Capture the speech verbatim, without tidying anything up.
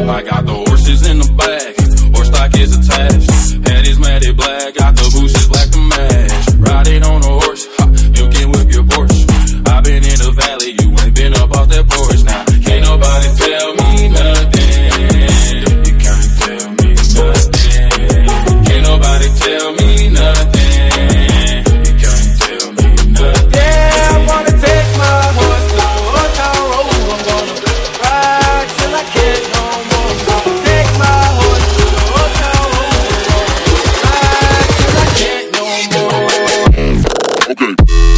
I got the horses in the back, horse stock is attached. Head is matted black, got the bushes black to match. Riding on a horse, ha, you can whip your Porsche. I been in the valley, you ain't been up off that porch. Now, can't nobody tell me nothing. You can't tell me nothing. Can't nobody tell me nothing. You can't tell me nothing. Yeah, I wanna take my horse to the old town road. I'm gonna ride till I can't no more. Take my horse to the old town road. I'm gonna ride till I can't no more. Okay.